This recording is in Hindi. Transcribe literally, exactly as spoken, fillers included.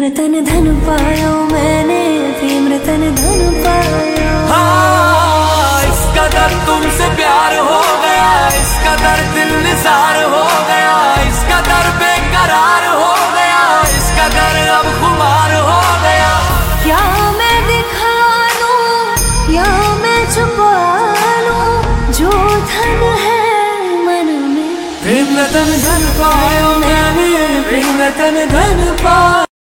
रतन धन पायो मैंने, प्रेम रतन धन पायो। हाँ, इसका दर्द तुमसे प्यार हो गया, इसका दर्द दिल निसार हो गया, इसका दर्द बेकरार हो गया, इसका दर्द अब खुमार हो गया। क्या मैं दिखा दूं या मैं छुपा लूं जो धन है मन में। प्रेम रतन धन पायो मैंने, प्रेम रतन धन पायो।